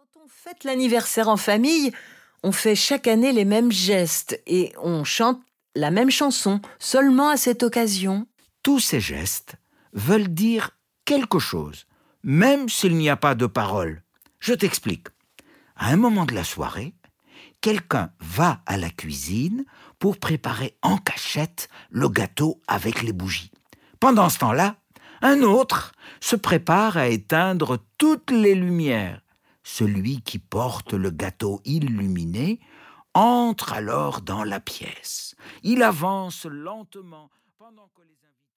Quand on fête l'anniversaire en famille, on fait chaque année les mêmes gestes et on chante la même chanson seulement à cette occasion. Tous ces gestes veulent dire quelque chose, même s'il n'y a pas de parole. Je t'explique. À un moment de la soirée, quelqu'un va à la cuisine pour préparer en cachette le gâteau avec les bougies. Pendant ce temps-là, un autre se prépare à éteindre toutes les lumières. Celui qui porte le gâteau illuminé entre alors dans la pièce. Il avance lentement pendant que les invités